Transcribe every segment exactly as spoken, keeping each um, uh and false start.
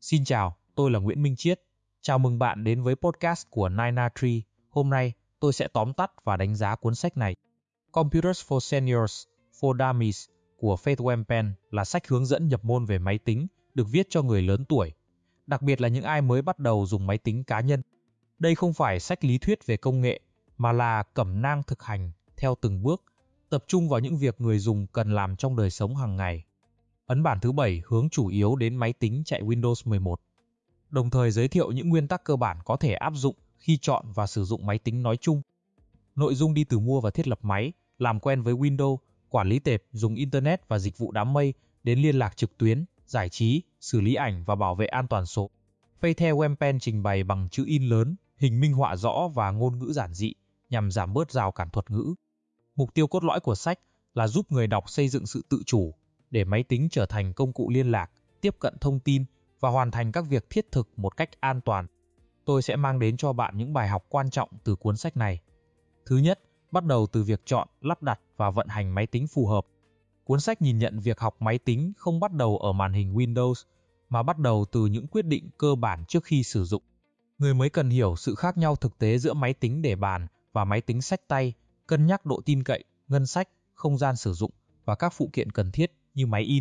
Xin chào, tôi là Nguyễn Minh Chiết. Chào mừng bạn đến với podcast của nine a Tree. Hôm nay, tôi sẽ tóm tắt và đánh giá cuốn sách này. Computers for Seniors, for Dummies của Faith Wempen là sách hướng dẫn nhập môn về máy tính, được viết cho người lớn tuổi, đặc biệt là những ai mới bắt đầu dùng máy tính cá nhân. Đây không phải sách lý thuyết về công nghệ, mà là cẩm nang thực hành theo từng bước, tập trung vào những việc người dùng cần làm trong đời sống hàng ngày. Ấn bản thứ bảy hướng chủ yếu đến máy tính chạy Windows mười một, đồng thời giới thiệu những nguyên tắc cơ bản có thể áp dụng khi chọn và sử dụng máy tính nói chung. Nội dung đi từ mua và thiết lập máy, làm quen với Windows, quản lý tệp, dùng Internet và dịch vụ đám mây, đến liên lạc trực tuyến, giải trí, xử lý ảnh và bảo vệ an toàn số. Faith Wempen trình bày bằng chữ in lớn, hình minh họa rõ và ngôn ngữ giản dị, nhằm giảm bớt rào cản thuật ngữ. Mục tiêu cốt lõi của sách là giúp người đọc xây dựng sự tự chủ, để máy tính trở thành công cụ liên lạc, tiếp cận thông tin và hoàn thành các việc thiết thực một cách an toàn. Tôi sẽ mang đến cho bạn những bài học quan trọng từ cuốn sách này. Thứ nhất, bắt đầu từ việc chọn, lắp đặt và vận hành máy tính phù hợp. Cuốn sách nhìn nhận việc học máy tính không bắt đầu ở màn hình Windows, mà bắt đầu từ những quyết định cơ bản trước khi sử dụng. Người mới cần hiểu sự khác nhau thực tế giữa máy tính để bàn và máy tính xách tay, cân nhắc độ tin cậy, ngân sách, không gian sử dụng và các phụ kiện cần thiết như máy in.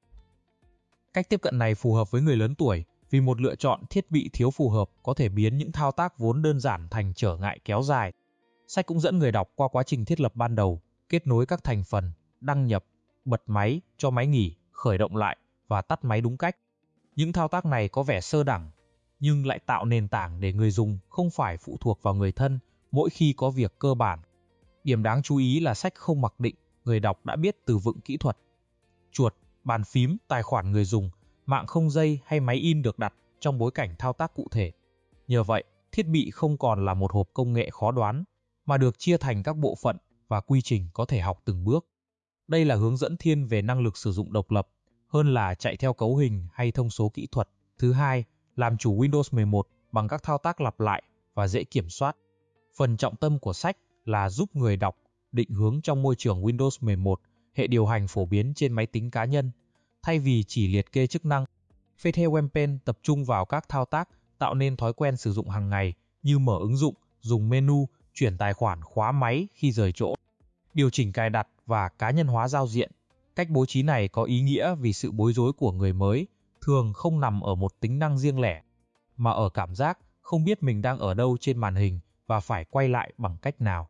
Cách tiếp cận này phù hợp với người lớn tuổi vì một lựa chọn thiết bị thiếu phù hợp có thể biến những thao tác vốn đơn giản thành trở ngại kéo dài. Sách cũng dẫn người đọc qua quá trình thiết lập ban đầu, kết nối các thành phần, đăng nhập, bật máy, cho máy nghỉ, khởi động lại và tắt máy đúng cách. Những thao tác này có vẻ sơ đẳng, nhưng lại tạo nền tảng để người dùng không phải phụ thuộc vào người thân mỗi khi có việc cơ bản. Điểm đáng chú ý là sách không mặc định người đọc đã biết từ vựng kỹ thuật. Chuột, bàn phím, tài khoản người dùng, mạng không dây hay máy in được đặt trong bối cảnh thao tác cụ thể. Nhờ vậy, thiết bị không còn là một hộp công nghệ khó đoán, mà được chia thành các bộ phận và quy trình có thể học từng bước. Đây là hướng dẫn thiên về năng lực sử dụng độc lập, hơn là chạy theo cấu hình hay thông số kỹ thuật. Thứ hai, làm chủ Windows mười một bằng các thao tác lặp lại và dễ kiểm soát. Phần trọng tâm của sách là giúp người đọc định hướng trong môi trường Windows mười một, hệ điều hành phổ biến trên máy tính cá nhân, thay vì chỉ liệt kê chức năng. Faith Wempen tập trung vào các thao tác tạo nên thói quen sử dụng hàng ngày như mở ứng dụng, dùng menu, chuyển tài khoản, khóa máy khi rời chỗ, điều chỉnh cài đặt và cá nhân hóa giao diện. Cách bố trí này có ý nghĩa vì sự bối rối của người mới thường không nằm ở một tính năng riêng lẻ, mà ở cảm giác không biết mình đang ở đâu trên màn hình và phải quay lại bằng cách nào.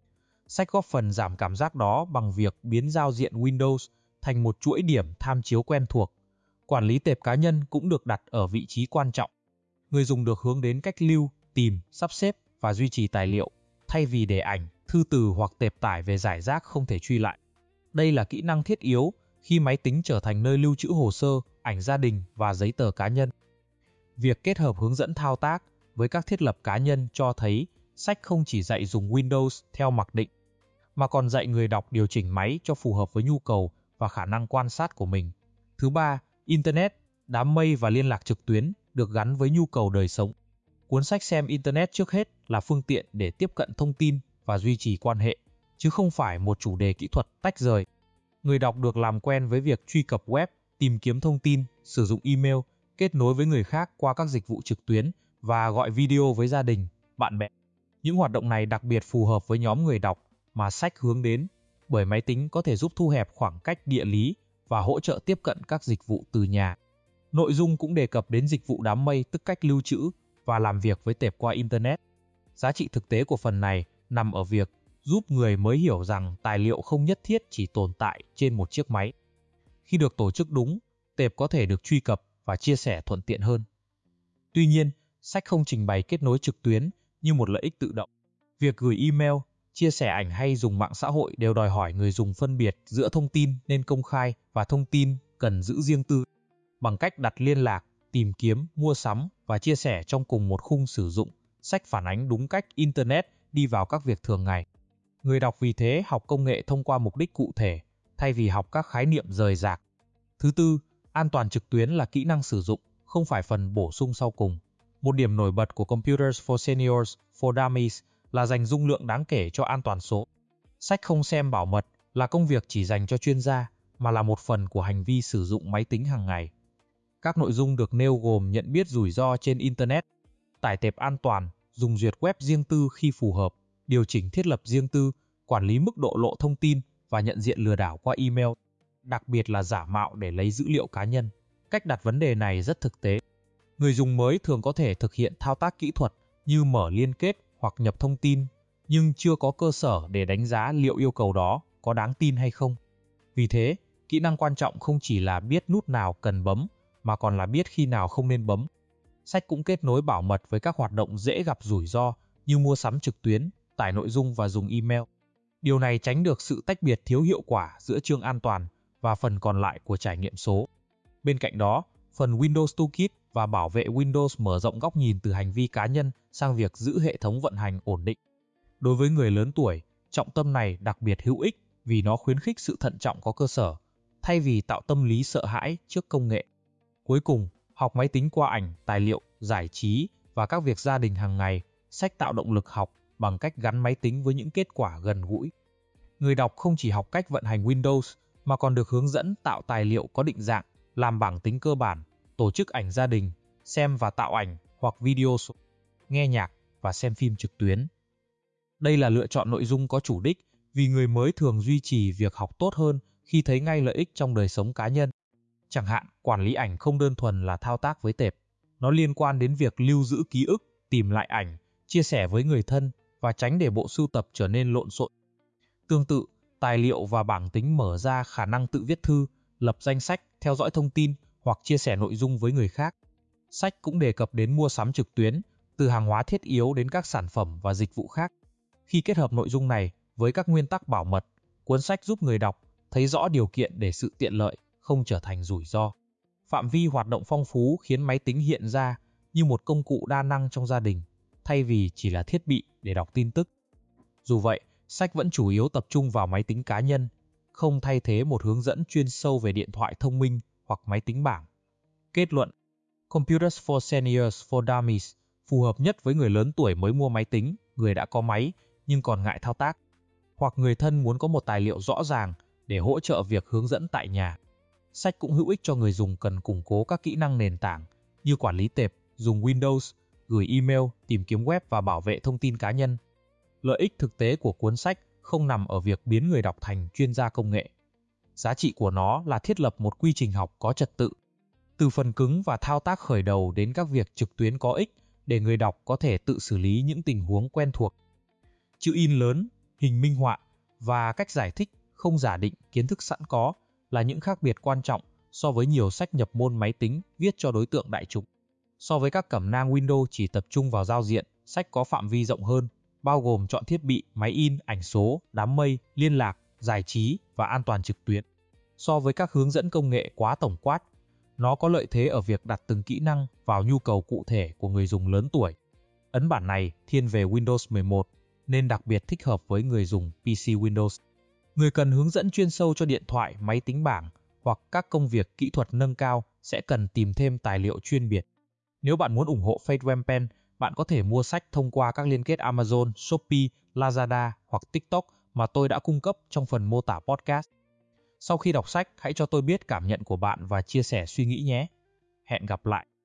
Sách góp phần giảm cảm giác đó bằng việc biến giao diện Windows thành một chuỗi điểm tham chiếu quen thuộc. Quản lý tệp cá nhân cũng được đặt ở vị trí quan trọng. Người dùng được hướng đến cách lưu, tìm, sắp xếp và duy trì tài liệu, thay vì để ảnh, thư từ hoặc tệp tải về rải rác không thể truy lại. Đây là kỹ năng thiết yếu khi máy tính trở thành nơi lưu trữ hồ sơ, ảnh gia đình và giấy tờ cá nhân. Việc kết hợp hướng dẫn thao tác với các thiết lập cá nhân cho thấy sách không chỉ dạy dùng Windows theo mặc định, mà còn dạy người đọc điều chỉnh máy cho phù hợp với nhu cầu và khả năng quan sát của mình. Thứ ba, Internet, đám mây và liên lạc trực tuyến được gắn với nhu cầu đời sống. Cuốn sách xem Internet trước hết là phương tiện để tiếp cận thông tin và duy trì quan hệ, chứ không phải một chủ đề kỹ thuật tách rời. Người đọc được làm quen với việc truy cập web, tìm kiếm thông tin, sử dụng email, kết nối với người khác qua các dịch vụ trực tuyến và gọi video với gia đình, bạn bè. Những hoạt động này đặc biệt phù hợp với nhóm người đọc mà sách hướng đến, bởi máy tính có thể giúp thu hẹp khoảng cách địa lý và hỗ trợ tiếp cận các dịch vụ từ nhà. Nội dung cũng đề cập đến dịch vụ đám mây, tức cách lưu trữ và làm việc với tệp qua Internet. Giá trị thực tế của phần này nằm ở việc giúp người mới hiểu rằng tài liệu không nhất thiết chỉ tồn tại trên một chiếc máy. Khi được tổ chức đúng, tệp có thể được truy cập và chia sẻ thuận tiện hơn. Tuy nhiên, sách không trình bày kết nối trực tuyến như một lợi ích tự động. Việc gửi email, chia sẻ ảnh hay dùng mạng xã hội đều đòi hỏi người dùng phân biệt giữa thông tin nên công khai và thông tin cần giữ riêng tư. Bằng cách đặt liên lạc, tìm kiếm, mua sắm và chia sẻ trong cùng một khung sử dụng, sách phản ánh đúng cách Internet đi vào các việc thường ngày. Người đọc vì thế học công nghệ thông qua mục đích cụ thể, thay vì học các khái niệm rời rạc. Thứ tư, an toàn trực tuyến là kỹ năng sử dụng, không phải phần bổ sung sau cùng. Một điểm nổi bật của Computers for Seniors, for Dummies là dành dung lượng đáng kể cho an toàn số. Sách không xem bảo mật là công việc chỉ dành cho chuyên gia, mà là một phần của hành vi sử dụng máy tính hàng ngày. Các nội dung được nêu gồm nhận biết rủi ro trên Internet, tải tệp an toàn, dùng duyệt web riêng tư khi phù hợp, điều chỉnh thiết lập riêng tư, quản lý mức độ lộ thông tin và nhận diện lừa đảo qua email, đặc biệt là giả mạo để lấy dữ liệu cá nhân. Cách đặt vấn đề này rất thực tế. Người dùng mới thường có thể thực hiện thao tác kỹ thuật như mở liên kết hoặc nhập thông tin, nhưng chưa có cơ sở để đánh giá liệu yêu cầu đó có đáng tin hay không. Vì thế, kỹ năng quan trọng không chỉ là biết nút nào cần bấm, mà còn là biết khi nào không nên bấm. Sách cũng kết nối bảo mật với các hoạt động dễ gặp rủi ro như mua sắm trực tuyến, tải nội dung và dùng email. Điều này tránh được sự tách biệt thiếu hiệu quả giữa chương an toàn và phần còn lại của trải nghiệm số. Bên cạnh đó, phần Windows Toolkit và bảo vệ Windows mở rộng góc nhìn từ hành vi cá nhân sang việc giữ hệ thống vận hành ổn định. Đối với người lớn tuổi, trọng tâm này đặc biệt hữu ích vì nó khuyến khích sự thận trọng có cơ sở, thay vì tạo tâm lý sợ hãi trước công nghệ. Cuối cùng, học máy tính qua ảnh, tài liệu, giải trí và các việc gia đình hàng ngày, sách tạo động lực học bằng cách gắn máy tính với những kết quả gần gũi. Người đọc không chỉ học cách vận hành Windows mà còn được hướng dẫn tạo tài liệu có định dạng, làm bảng tính cơ bản, tổ chức ảnh gia đình, xem và tạo ảnh hoặc video, nghe nhạc và xem phim trực tuyến. Đây là lựa chọn nội dung có chủ đích vì người mới thường duy trì việc học tốt hơn khi thấy ngay lợi ích trong đời sống cá nhân. Chẳng hạn, quản lý ảnh không đơn thuần là thao tác với tệp. Nó liên quan đến việc lưu giữ ký ức, tìm lại ảnh, chia sẻ với người thân và tránh để bộ sưu tập trở nên lộn xộn. Tương tự, tài liệu và bảng tính mở ra khả năng tự viết thư, lập danh sách, theo dõi thông tin hoặc chia sẻ nội dung với người khác. Sách cũng đề cập đến mua sắm trực tuyến, từ hàng hóa thiết yếu đến các sản phẩm và dịch vụ khác. Khi kết hợp nội dung này với các nguyên tắc bảo mật, cuốn sách giúp người đọc thấy rõ điều kiện để sự tiện lợi không trở thành rủi ro. Phạm vi hoạt động phong phú khiến máy tính hiện ra như một công cụ đa năng trong gia đình, thay vì chỉ là thiết bị để đọc tin tức. Dù vậy, sách vẫn chủ yếu tập trung vào máy tính cá nhân, không thay thế một hướng dẫn chuyên sâu về điện thoại thông minh hoặc máy tính bảng. Kết luận: Computers for Seniors for Dummies phù hợp nhất với người lớn tuổi mới mua máy tính, người đã có máy nhưng còn ngại thao tác, hoặc người thân muốn có một tài liệu rõ ràng để hỗ trợ việc hướng dẫn tại nhà. Sách cũng hữu ích cho người dùng cần củng cố các kỹ năng nền tảng như quản lý tệp, dùng Windows, gửi email, tìm kiếm web và bảo vệ thông tin cá nhân. Lợi ích thực tế của cuốn sách không nằm ở việc biến người đọc thành chuyên gia công nghệ. Giá trị của nó là thiết lập một quy trình học có trật tự, từ phần cứng và thao tác khởi đầu đến các việc trực tuyến có ích để người đọc có thể tự xử lý những tình huống quen thuộc. Chữ in lớn, hình minh họa và cách giải thích không giả định kiến thức sẵn có là những khác biệt quan trọng so với nhiều sách nhập môn máy tính viết cho đối tượng đại chúng. So với các cẩm nang Windows chỉ tập trung vào giao diện, sách có phạm vi rộng hơn, bao gồm chọn thiết bị, máy in, ảnh số, đám mây, liên lạc, giải trí và an toàn trực tuyến. So với các hướng dẫn công nghệ quá tổng quát, nó có lợi thế ở việc đặt từng kỹ năng vào nhu cầu cụ thể của người dùng lớn tuổi. Ấn bản này thiên về Windows mười một nên đặc biệt thích hợp với người dùng pê xê Windows. Người cần hướng dẫn chuyên sâu cho điện thoại, máy tính bảng hoặc các công việc kỹ thuật nâng cao sẽ cần tìm thêm tài liệu chuyên biệt. Nếu bạn muốn ủng hộ Fate Pen, bạn có thể mua sách thông qua các liên kết Amazon, Shopee, Lazada hoặc TikTok mà tôi đã cung cấp trong phần mô tả podcast. Sau khi đọc sách, hãy cho tôi biết cảm nhận của bạn và chia sẻ suy nghĩ nhé. Hẹn gặp lại!